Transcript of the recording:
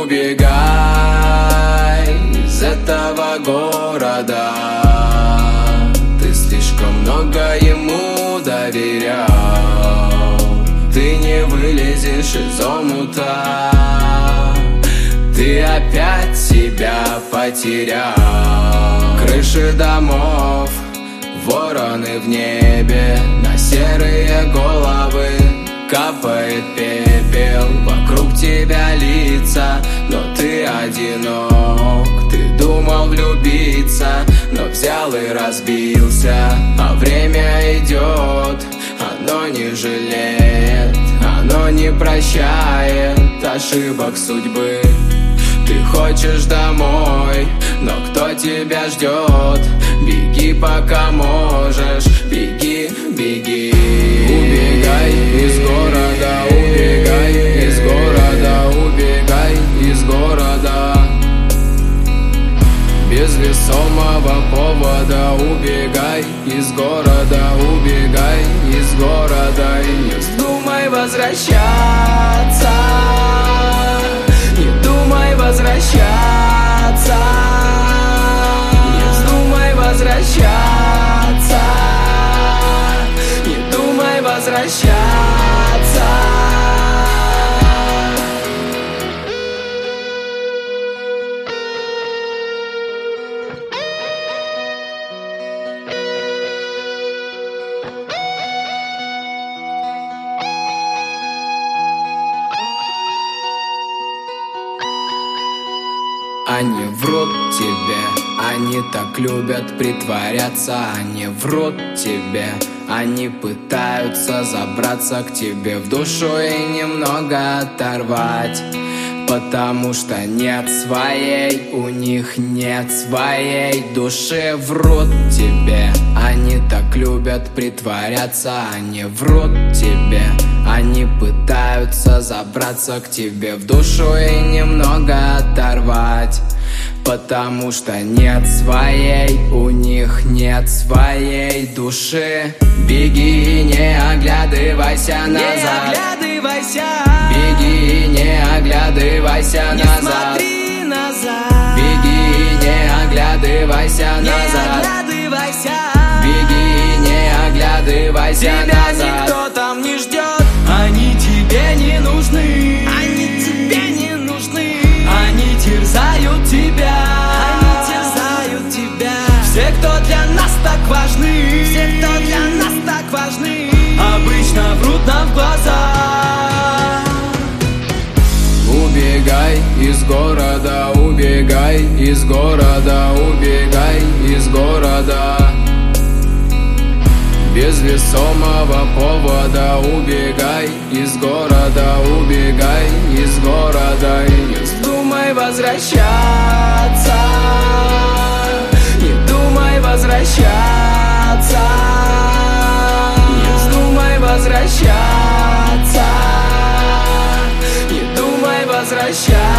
Убегай из этого города, ты слишком много ему доверял. Ты не вылезешь из омута, ты опять себя потерял. Крыши домов, вороны в небе, на серые головы капает пепел. Вокруг тебя лица, но ты одинок. Ты думал влюбиться, но взял и разбился. А время идет, оно не жалеет, оно не прощает ошибок судьбы. Ты хочешь домой, но кто тебя ждет? Беги, пока можешь, беги, беги. Убегай из города, убегай из города, убегай из города. Без весомого повода убегай из города, убегай из города. И не вздумай возвращаться, не думай возвращаться, не вздумай возвращаться, не думай возвращаться. Они врут тебе, они так любят притворяться. Они врут тебе, они пытаются забраться к тебе в душу и немного оторвать. Потому что нет своей, у них нет своей души. Врут тебе, они так любят притворяться. Они врут тебе, они пытаются забраться к тебе в душу и немного оторвать. Потому что нет своей, у них нет своей души. Беги, не оглядывайся назад, не оглядывайся. Беги, не оглядывайся Не назад, смотри назад. Беги, не оглядывайся Не назад, оглядывайся. Беги, не оглядывайся Тебя назад. никто там не ждет, они тебе не нужны. Они тебе не нужны. Они терзают тебя, они терзают тебя. Все, кто для нас так важны, все, кто для нас так важны, обычно врут нам в глаза. Убегай из города, убегай из города, убегай из города. Без весомого повода убегай из города, убегай из города. И не вздумай возвращаться, не думай возвращаться, не вздумай возвращаться, не думай возвращаться.